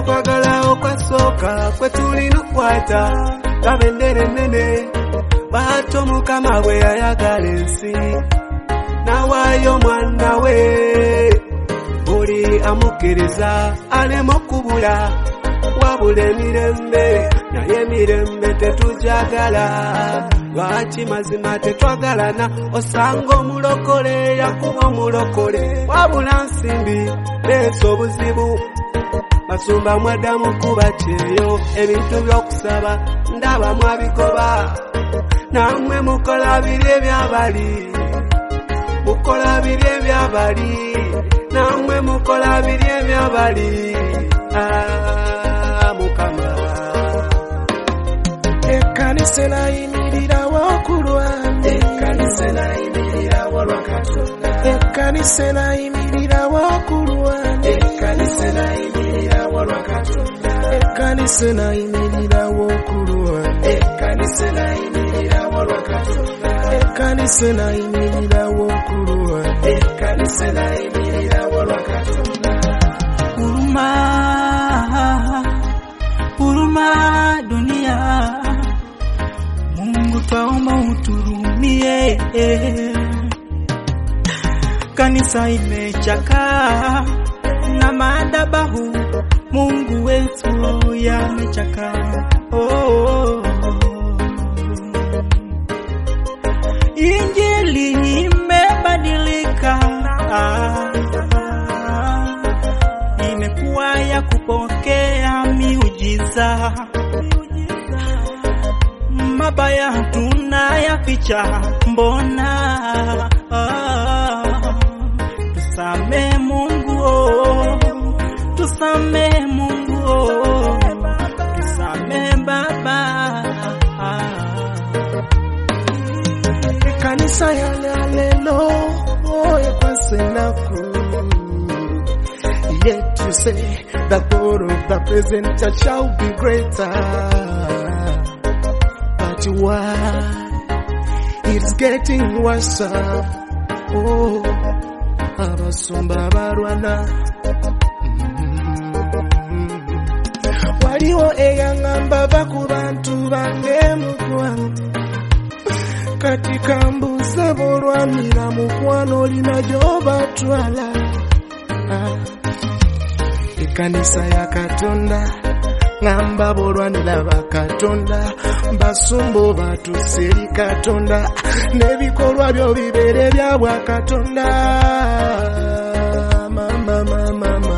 okwagala okwasoka kwe tulina kwata kabendere nene bato mukama bwe yayagala ensi nawaayo mwana we buli amukkiriza alema okubula wabula emirembe naye emirembe tetujagala lwaki mazima tetwagalana osanga omulokole yakuba omulokole wabula nsimbi leesa obuzibu basumba mwadamu kuba kyeyo ebintu by'okusaba ndaba mwabigoba namwe mukola biri ebyabali mukola biri ebyabali namwe mukola biri ebyabali mukama ekkanisa nayimirira wakulwange ekkanisa nayimirira walwakatonda ekkanisa nayimirira wakulwange ekkanisa nayimirira walwakatonda ekkanisa nayimirira wakulwange ekkanisa nayimirira walwakatonda ekkanisa nayimirira wakulwange ekkanisa nayimirira walwakatonda huruma dunia Mungu twaomba uturumie kanisa imechakaa na madhabahu Mungu wetu yamechakaa Injili imebadilika imekuwa ya kupokea miujiza mabaya tunayaficha mbona tusame Mungu tusame Mungu tusame Baba kanisa ya lelo ekwasenaku yet you say the God of the present church shall be greater but why it's getting worse abasumba barwana waliwo eyangamba bakubantu bange mukwano katika mbuze bolwanira mukwano lina gyobatwala ekanisa ya Katonda ngamba bolwanira bakatonda basumbo batuseri Katonda nebikolwa byo bibere bya bwa Katonda mama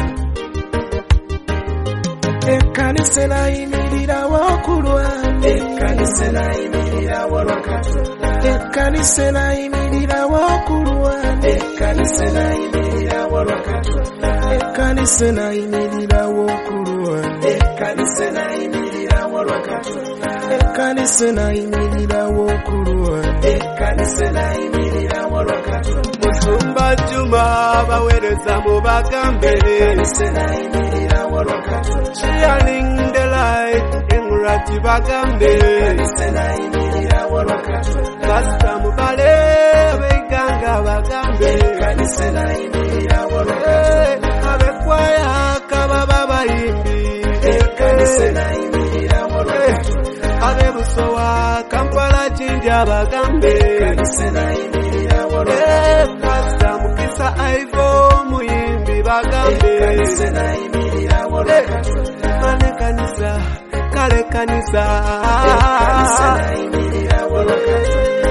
ekanisa nayimirira wakulwange ekanisa nayimirira walwakatonda ekanisa nayimirira wakulwange ekanisa nayimirira walwakatonda ekanisa nayimirira wakulwange ekanisa nayimirira walwakatonda ekanisa nayimirira wakulwange ekanisa nayimirira walwakatonda musumba Juma bawereza mu bagambe ekanisa nayimirira walwakatonda shining the light ingurati bagambe ekanisa nayimirira walwakatonda basta mubale beganga bagambe ekanisa nayimirira walwakatonda abekwaya kababa bayimbi ekanisa nayimirira walwakatonda abebusowa Kampala Jinja bagambe ekanisa nayimirira walwakatonda basta mukisa Ivo muyimbi bagambe ekanisa nayimirira walwakatonda kale kanisa ekanisa nayimirira walwakatonda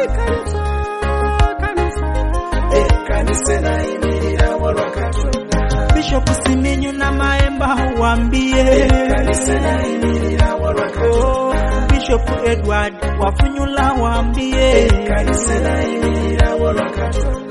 ekanisa nayimirira walwakatonda Bishop Simenyu na Maemba waambie ekanisa nayimirira walwakatonda Bishop Edward Wafunyula waambie ekanisa nayimirira walwakatonda